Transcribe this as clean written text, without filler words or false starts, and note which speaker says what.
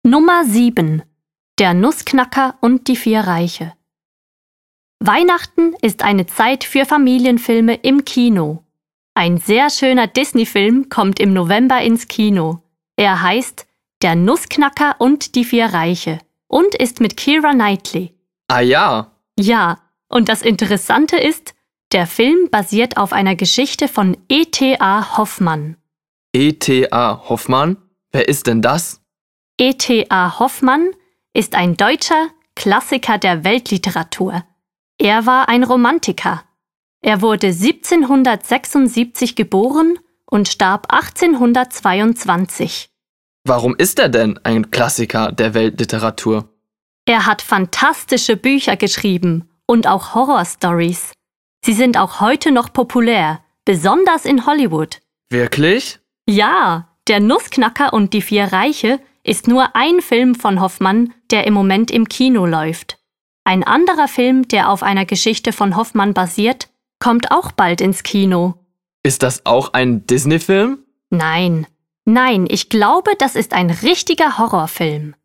Speaker 1: Nummer 7. Der Nussknacker und die 4 Reiche. Weihnachten ist eine Zeit für Familienfilme im Kino. Ein sehr schöner Disney-Film kommt im November ins Kino. Er heißt Der Nussknacker und die 4 Reiche und ist mit Keira Knightley.
Speaker 2: Ah ja.
Speaker 1: Ja, und das Interessante ist, der Film basiert auf einer Geschichte von E.T.A. Hoffmann.
Speaker 2: E.T.A. Hoffmann? Wer ist denn das?
Speaker 1: E.T.A. Hoffmann ist ein deutscher Klassiker der Weltliteratur. Er war ein Romantiker. Er wurde 1776 geboren und starb 1822.
Speaker 2: Warum ist er denn ein Klassiker der Weltliteratur?
Speaker 1: Er hat fantastische Bücher geschrieben und auch Horrorstories. Sie sind auch heute noch populär, besonders in Hollywood.
Speaker 2: Wirklich?
Speaker 1: Ja, Der Nussknacker und die 4 Reiche ist nur ein Film von Hoffmann, der im Moment im Kino läuft. Ein anderer Film, der auf einer Geschichte von Hoffmann basiert, kommt auch bald ins Kino.
Speaker 2: Ist das auch ein Disney-Film?
Speaker 1: Nein, ich glaube, das ist ein richtiger Horrorfilm.